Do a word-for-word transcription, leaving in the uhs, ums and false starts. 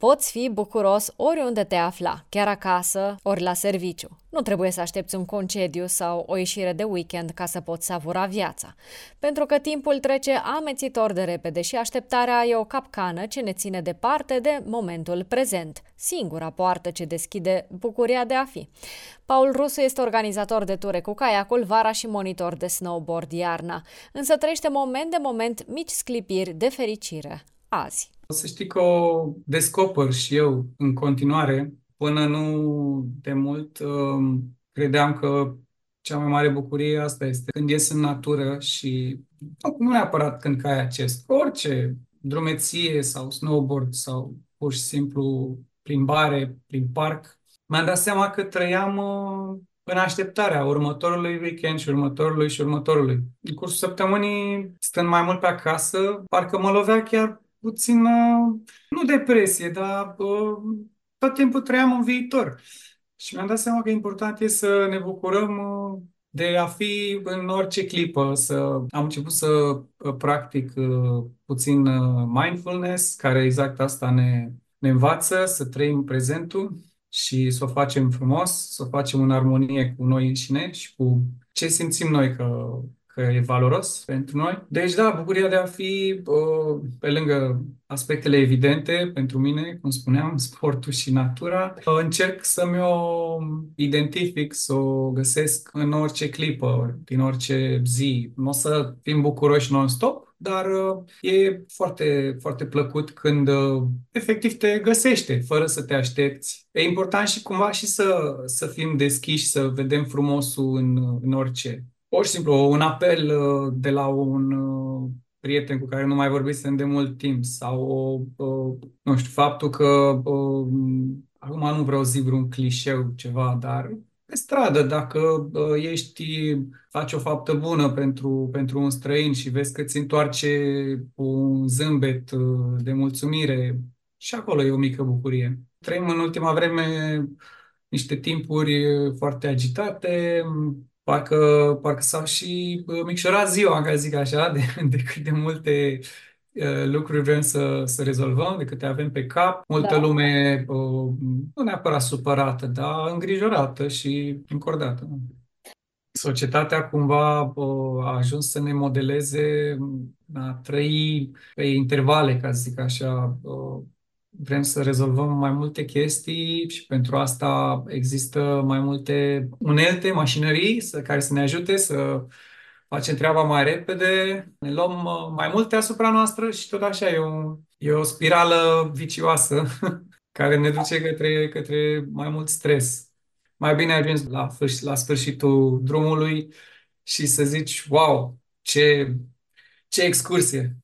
Poți fi bucuros oriunde te afla, chiar acasă, ori la serviciu. Nu trebuie să aștepți un concediu sau o ieșire de weekend ca să poți savura viața. Pentru că timpul trece amețitor de repede și așteptarea e o capcană ce ne ține departe de momentul prezent, singura poartă ce deschide bucuria de a fi. Paul Rusu este organizator de ture cu caiacul vara și monitor de snowboard iarna, însă trăiește moment de moment mici sclipiri de fericire azi. Să știi că o descoper și eu în continuare. Până nu de mult, um, credeam că cea mai mare bucurie asta este când ies în natură și nu nu neapărat când cai acest, orice drumeție sau snowboard sau pur și simplu plimbare prin parc. Mi-am dat seama că trăiam uh, în așteptarea următorului weekend și următorului și următorului. În cursul săptămânii, stând mai mult pe acasă, parcă mă lovea chiar puțin, uh, nu depresie, dar uh, tot timpul trăiam în viitor. Și mi-am dat seama că important e să ne bucurăm uh, de a fi în orice clipă. Să... Am început să uh, practic uh, puțin uh, mindfulness, care exact asta ne, ne învață, să trăim prezentul și să o facem frumos, să o facem în armonie cu noi înșine și cu ce simțim noi că că e valoros pentru noi. Deci, da, bucuria de a fi, uh, pe lângă aspectele evidente pentru mine, cum spuneam, sportul și natura, uh, încerc să-mi o identific, să o găsesc în orice clipă, din orice zi. Nu o să fim bucuroși non-stop, dar uh, e foarte, foarte plăcut când uh, efectiv te găsește, fără să te aștepți. E important și cumva și să, să fim deschiși, să vedem frumosul în, în orice. Pur și simplu, un apel uh, de la un uh, prieten cu care nu mai vorbisem de mult timp sau, o, uh, nu știu, faptul că, uh, acum nu vreau să zic vreun clișeu, ceva, dar pe stradă, dacă uh, ești, faci o faptă bună pentru, pentru un străin și vezi că ți întoarce cu un zâmbet uh, de mulțumire, și acolo e o mică bucurie. Trăim în ultima vreme niște timpuri foarte agitate. Parcă, parcă s-au și uh, micșorat ziua, ca să zic așa, de, de cât de multe uh, lucruri vrem să, să rezolvăm, de câte avem pe cap. Multă Da. lume, uh, nu neapărat supărată, dar îngrijorată și încordată. Societatea cumva uh, a ajuns să ne modeleze a trăi pe intervale, ca să zic așa. Uh, Vrem să rezolvăm mai multe chestii și pentru asta există mai multe unelte, mașinării să, care să ne ajute să facem treaba mai repede, ne luăm uh, mai multe asupra noastră și tot așa e o, e o spirală vicioasă care ne duce către, către mai mult stres. Mai bine ajungi la, sfârș- la sfârșitul drumului și să zici, wow, ce, ce excursie!